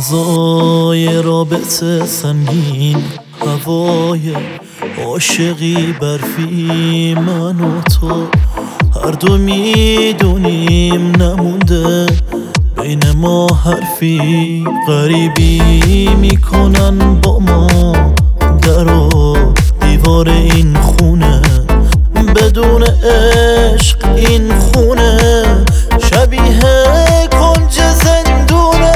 فضای رابطه سنگین، هوای عاشقی برفی، من و تو هر دو میدونیم نمونده بین ما حرفی. غریبی میکنن با ما در و دیوار این خونه، بدون عشق این خونه شبیه کنج زندونه.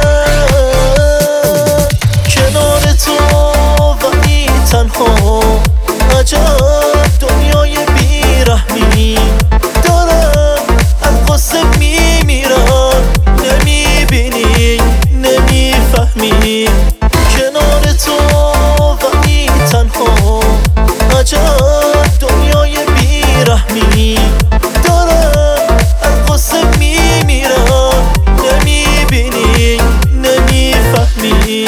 کنار تو ولی تنها، عجب دنیای بیرحمی دارم، از غصه میمیرم، نمیبینی نمیفهمی. کنار تو ولی تنها، عجب دنیای بیرحمی دارم، از غصه میمیرم، نمیبینی نمیفهمی.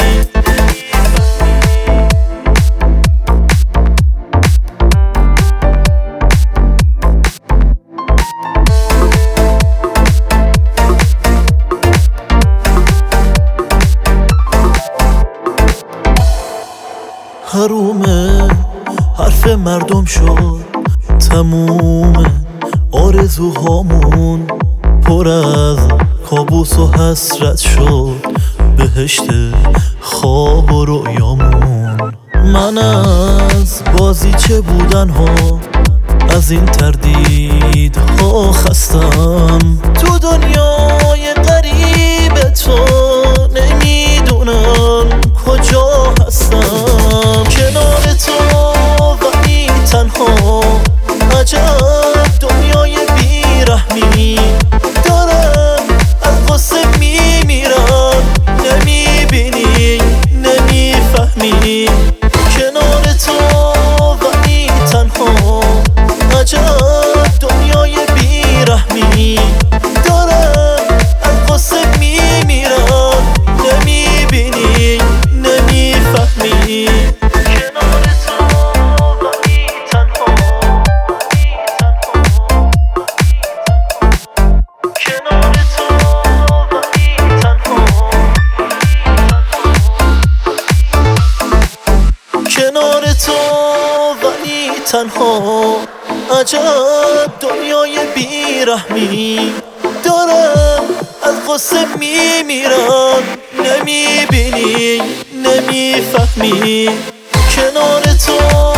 حرومه حرف مردم شد تمومه، آرزوهامون پر از کابوس و حسرت شد، بهشت خواب و رویامون. من از بازیچه بودن ها، از این تردید ها خستم، تو دنیای غریب تو نمیدونم کجا هستم. کنار تو ولی تنها، عجب دنیای بیرحمی دارم، از غصه میمیرم، نمیبینی نمیفهمی. کنار تو ولی تنها، عجب دنیای بیرحمی دارم، از غصه میمیرم، نمیبینی نمیفهمی. کنار تو ولی تنها، عجب دنیای بیرحمی دارم، از غصه میمیرم، نمیبینی نمیفهمی. کنار تو